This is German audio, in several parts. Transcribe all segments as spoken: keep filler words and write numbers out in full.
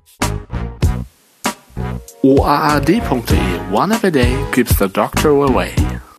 O A A D punkt de. One app a day keeps the doctor away.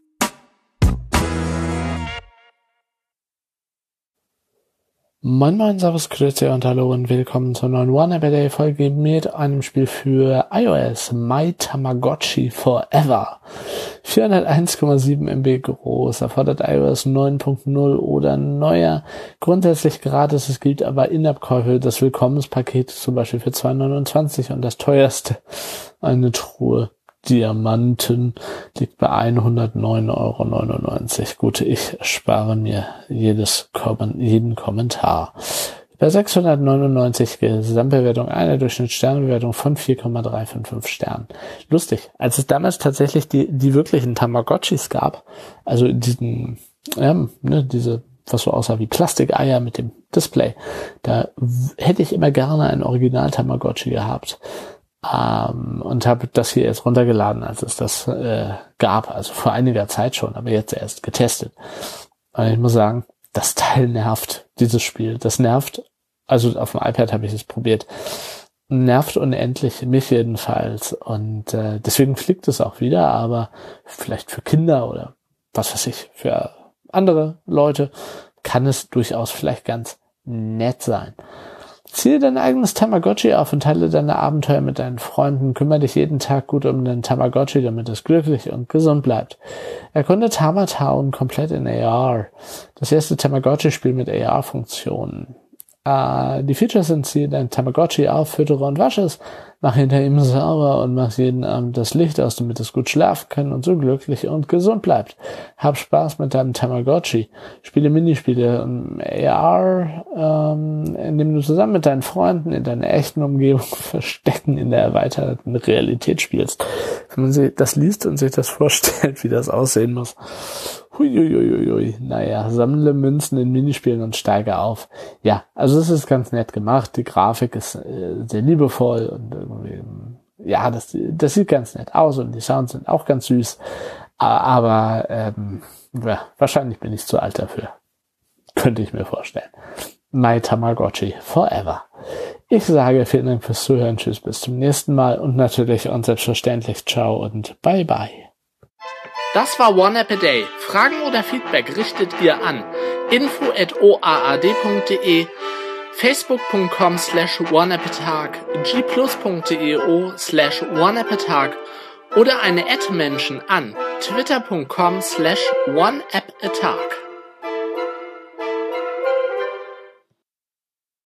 Moin Moin, Servus, Grüße und Hallo und willkommen zur neuen One App a Day Folge mit einem Spiel für iOS, My Tamagotchi Forever. vierhunderteins Komma sieben Megabyte groß, erfordert iOS neun Punkt null oder neuer, grundsätzlich gratis, es gibt aber In-App-Käufe, das Willkommenspaket zum Beispiel für zwei neunundzwanzig und das teuerste, eine Truhe Diamanten, liegt bei hundertneun Euro neunundneunzig. Gut, ich spare mir jedes Kommen, jeden Kommentar. Bei sechshundertneunundneunzig Gesamtbewertung, eine Durchschnittssternebewertung von vier Komma drei fünf fünf Sternen. Lustig, als es damals tatsächlich die, die wirklichen Tamagotchis gab, also diesen, ja, ne, diese, was so aussah wie Plastikeier mit dem Display, da w- hätte ich immer gerne ein Original-Tamagotchi gehabt. Ähm, und habe das hier erst runtergeladen, als es das äh, gab, also vor einiger Zeit schon, aber jetzt erst getestet. Und ich muss sagen, das Teil nervt, dieses Spiel. Das nervt, also auf dem iPad habe ich es probiert, nervt unendlich, mich jedenfalls. Und äh, deswegen fliegt es auch wieder, aber vielleicht für Kinder oder was weiß ich, für andere Leute kann es durchaus vielleicht ganz nett sein. Ziehe dein eigenes Tamagotchi auf und teile deine Abenteuer mit deinen Freunden. Kümmere dich jeden Tag gut um dein Tamagotchi, damit es glücklich und gesund bleibt. Erkunde Tama Town komplett in A R. Das erste Tamagotchi-Spiel mit A R-Funktionen. Äh, die Features sind: ziehe dein Tamagotchi auf, füttere und wasche es, mach hinter ihm sauber und mach jeden Abend das Licht aus, damit es gut schlafen kann und so glücklich und gesund bleibt. Hab Spaß mit deinem Tamagotchi. Spiele Minispiele im A R, ähm, indem du zusammen mit deinen Freunden in deiner echten Umgebung Verstecken in der erweiterten Realität spielst. Wenn man sich das liest und sich das vorstellt, wie das aussehen muss. Huiuiuiui. Naja, sammle Münzen in Minispielen und steige auf. Ja, also es ist ganz nett gemacht. Die Grafik ist äh, sehr liebevoll und irgendwie, ja, das, das sieht ganz nett aus und die Sounds sind auch ganz süß. Aber ähm, ja, wahrscheinlich bin ich zu alt dafür. Könnte ich mir vorstellen. My Tamagotchi Forever. Ich sage vielen Dank fürs Zuhören. Tschüss, bis zum nächsten Mal und natürlich und selbstverständlich ciao und bye bye. Das war One App a Day. Fragen oder Feedback richtet ihr an info at o a a d punkt de, facebook punkt com slash oneappatag, g plus punkt de slash oneappatag oder eine Ad-Menschen an twitter punkt com slash oneappatag.